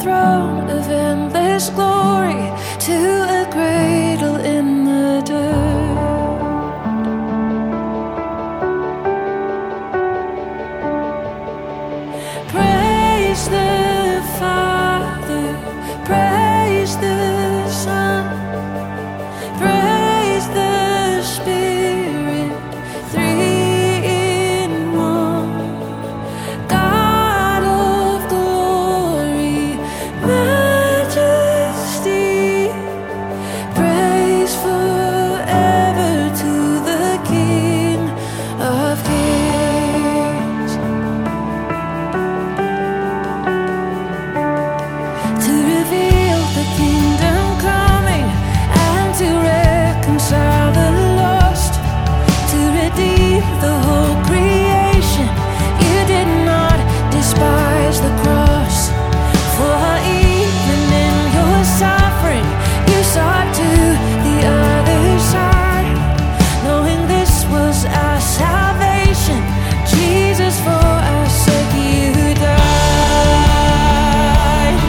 throne of endless glory to a cradle in the dirt. Praise the Father, praise the Son, praise the Spirit, three in one. God of glory, majesty, praise forever to the King of Kings. To reveal the kingdom coming and to reconcile the lost, to redeem the whole creation. You did not despise the cross, for even in your suffering you saw to the other side, knowing this was our salvation. Jesus, for our sake you died.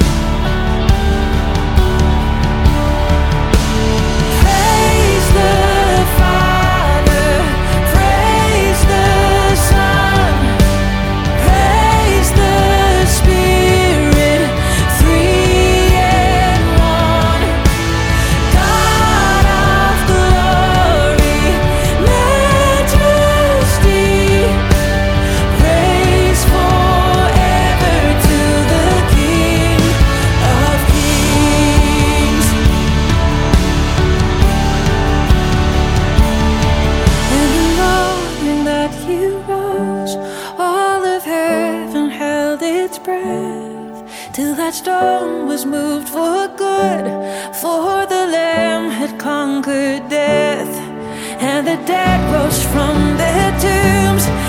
Praise the Father, praise the Son, praise the Spirit, three in one. God of glory, majesty, praise forever to the King of Kings. And the morning that you rose, all of heaven held its breath, till that stone was moved for good, for the Lamb had conquered death. And the dead rose from their tombs,